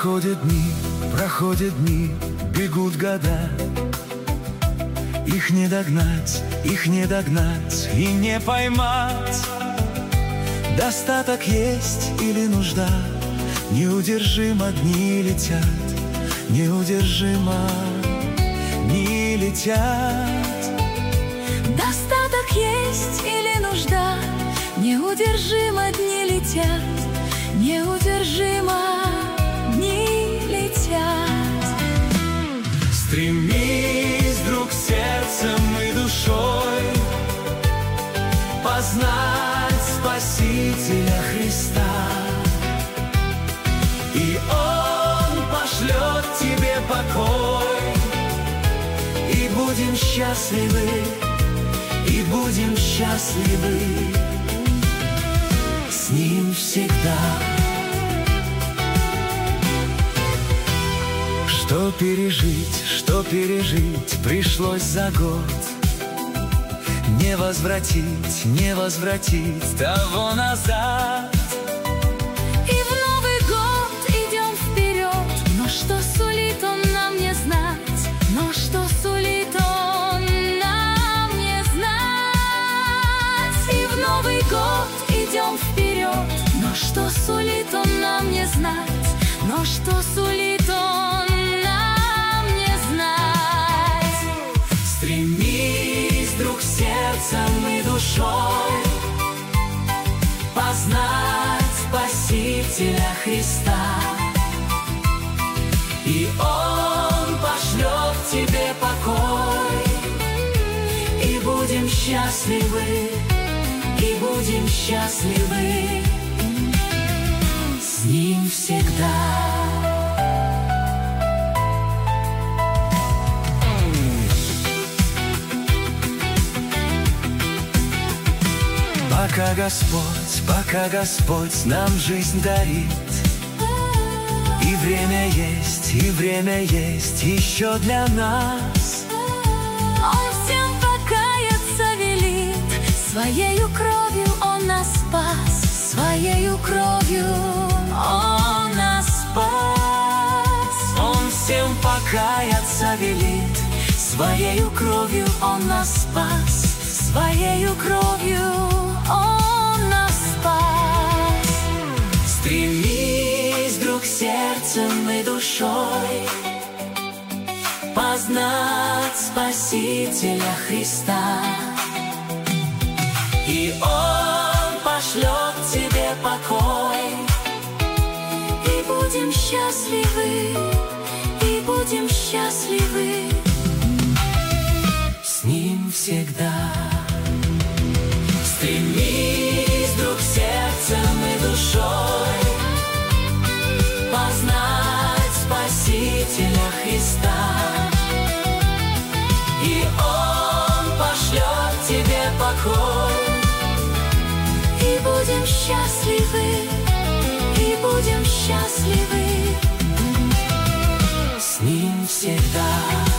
проходят дни, бегут года. Их не догнать и не поймать. Достаток есть или нужда, неудержимо дни летят, неудержимо дни летят. Достаток есть или нужда, неудержимо дни летят, неудержимо дни летят. Стремись, друг, сердцем и душой познать Спасителя Христа, и Он пошлет тебе покой, и будем счастливы, и будем счастливы с Ним всегда. Что пережить пришлось за год, не возвратить того назад. И в Новый год идем вперед, но что сулит он нам не знать, но что сулит он нам не знать. И в Новый год идем вперед, но что сулит он нам не знать, но что сулит он нам не знать. Стремись, друг, сердцем и душой познать Спасителя Христа, и Он пошлет тебе покой, и будем счастливы, и будем счастливы с Ним всегда. Пока Господь нам жизнь дарит, и время есть еще для нас. Он всем покаяться велит, Своею кровью Он нас спас, Своею кровью Он нас спас. Он всем покаяться велит, Своею кровью Он нас спас, Своею кровью Он нас спас. Стремись, друг, сердцем и душой познать Спасителя Христа, и Он пошлет тебе покой, и будем счастливы, и будем счастливы с Ним всегда. Стремись, друг, сердцем и душой познать Спасителя Христа, и Он пошлет тебе покой, и будем счастливы, и будем счастливы с Ним всегда.